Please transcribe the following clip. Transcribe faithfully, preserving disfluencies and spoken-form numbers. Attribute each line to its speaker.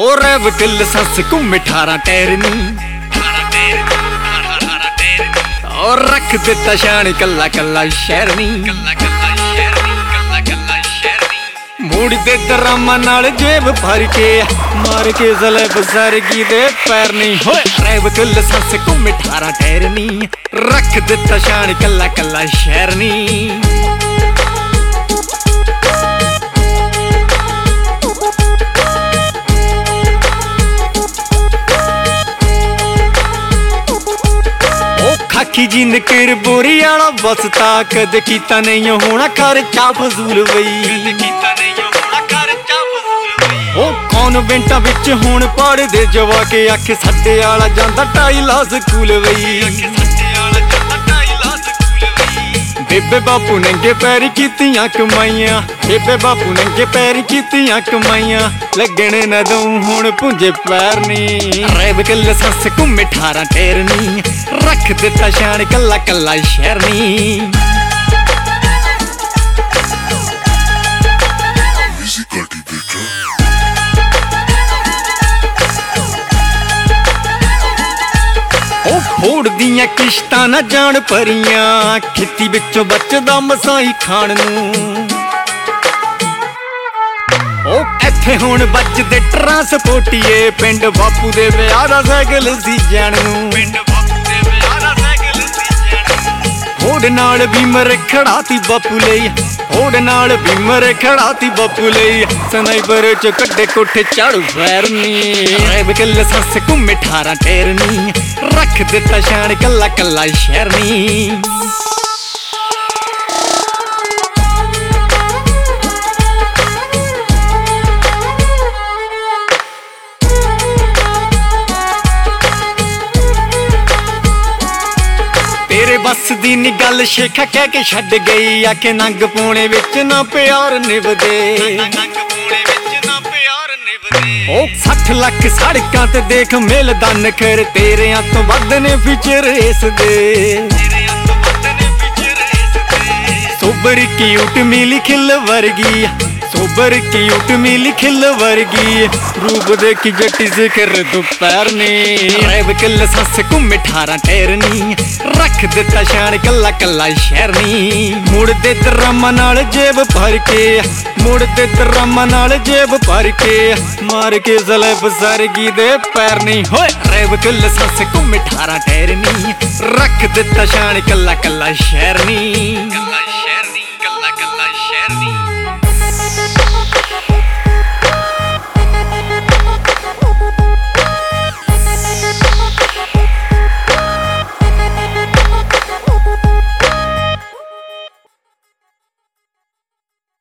Speaker 1: रैब के लाइसेंस घूमे अठारह टायर नी और रख दिता शान कला कला शहर नी मूड़ दे दरामा नाल जेब भर के मार के जलेब सरगी दे पैर नहीं होए रैब के लाइसेंस घूमे अठारह टायर नी रख दिता शान कला कला शहर नी खाकी जी नकेर बोरी आला बस ता कद कीता नहीं होना खर्चा फजूल बई ओ कॉन्वेंटा विच हुण पढ़दे जवाके आखे साडे आला जांदा टाइला स्कूल बई बेबे बापू नंगे पैर कीतियां कमाइयां बेबे बापू नंगे पैर कीतियां कमाइयां लगने न दूं हुण पुंजे पैर नी रैब के लाइसेंस घूमे अठारह टायर नी रख दिता शान कला कला शहर नी फोड़ दियां किश्तां ना जान परियां खेती विचों बचदा मसाई खाण नूं ओ इत्थे हुण बजदे ट्रांसपोर्टिए पिंड बापू दे विआह दा साइकल सी जाण नूं होड़ नाल बीमर खड़ाती बापू लई होड़ नाल बीमर खड़ाती बापू लई स्नाइपर च कड्डे कोठे झाड़ू फैर नी रैब के लाइसेंस घूमे अठारह टायर नी रख दिता शान कला कला शहर नी तेरे बस दी नी गल शेखा कह के छड़ गई आखे नंग पौने विच ना प्यार निभदे ओ सठ लख सड़कां ते देख मिलदा नखर तेरियां तो वध ने फीचर इस दे सोबर क्यूट मिली खिल वर्गी सोबर क्यूट मिली खिल वर्गी रूप देखी जट्टी जिक्र दोपहर ने रैब के लाइसेंस घूमे अठारह टायर नी रख दिता शान कला कला शहर नी मुड़ दे दरामा नाल जेब भर के मुड़ दे दरामा नाल जेब भर के मार के जलेब सरगी दे पैर नहीं होए रैब के लाइसेंस घूमे अठारह टायर नी रख दिता शान कला कला शहर नी।